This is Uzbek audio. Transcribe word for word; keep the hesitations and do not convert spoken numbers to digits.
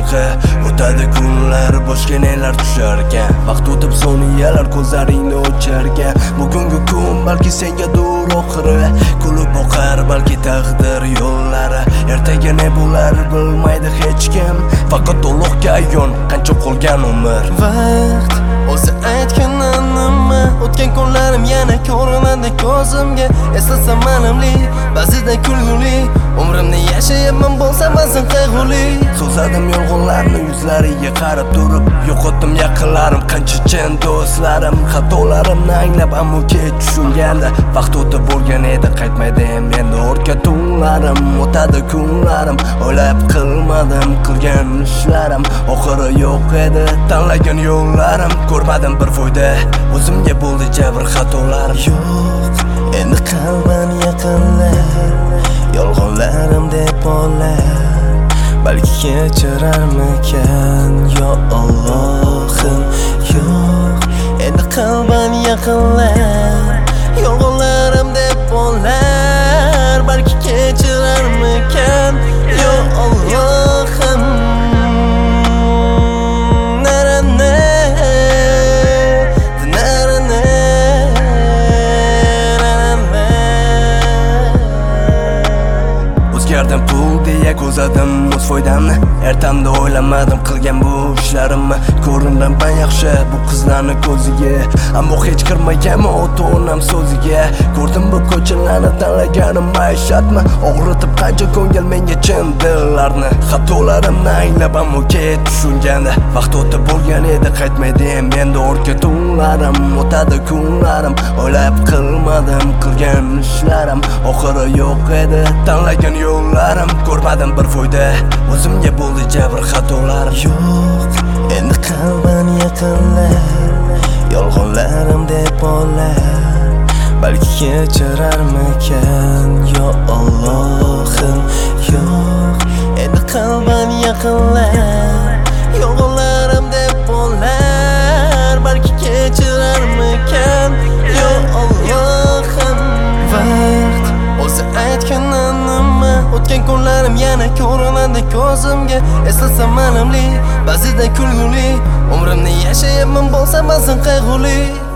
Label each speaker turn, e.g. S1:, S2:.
S1: qayg'i. O'tadi kunlar, boshqa nelar tusharkan. Vaqt o'tib soniyalar ko'zlaringni ocharkan. Bugungi kun balki sengadir oxiri. Kulib boqar balki taqdir yo'llari. Ertaga ne bo'lar bilmaydi hech kim. Faqat Allohga ayon qancha qolgan umr.
S2: Vaqt o'zi aytganin nima? O'tgan kunlarim yana ko'rinadi ko'zimga. Eslasam ma'nimli, ba'zida kulguli. Umrimni yashayapman bo'lsa ba'zan qayg'uli.
S1: So'zladim yolg'onlarni yuzlariga qarab turib. Yo'qotdim yaqinlarim, qancha chin do'stlarim. Xatolarimni anglab ammo kech tushunganda vaqt o'tib bo'lgan edi, qaytmaydi endi ortga tunlarim. O'tadi kunlarim, o'ylab qilmadim qilgan ishlarim. Oxiri yo'q edi tanlagan yo'llarim. Ko'rmadim bir foyda, o'zimga bo'ldi jabr xatolarim.
S2: Yo'q, endi qalban yaqinlar, yolg'onlarim deb olar. Balki kechirarmikan yo Allohim. Yo'q, endi qalban yaqinlar, yolg'onlarim deb olar. Balki kechirarmikan yo Allohim.
S1: O'zgardim pul deya ko'zadim o'z foydamni. Ertamda o'ylamadim qilgan bu ishlarimni. Ko'rindim yaxshi bu qizlarni ko'ziga, ammo hech kirmaganman ota-onam so'ziga. Ko'rdim bu ko'chalarni tanlaganim maishatmi? Og'ritib qancha ko'ngil menga chin dillarni. Xatolarimni anglab ammo kech tushunganda vaqt o'tib bo'lgan edi, qaytmaydi endi ortga tunlarim. O'tadi kunlarim, o'ylab qilmadim qilgan ishlarim. Oxiri yo'q edi tanlagan yo'llarim. Ko'rmadim bir foyda, o'zimga bo'ldi jabr xatolarim.
S2: Yo'q, endi qalban yaqinlar, yolg'onlarim deb olar. Balki kechirarmikan yo Allohim. Yo'q, endi qalban yaqinlar, yolg'onlarim deb olar. Balki kechirarmikan yo Allohim. Vaqt o'zi aytganin nima? O'tgan kunlarim yana ko'rinadi ko'zimga. Eslasam ma'nimli, ba'zida kulguli. Umrimni yashayapman bo'lsa ba'zan qayg'uli.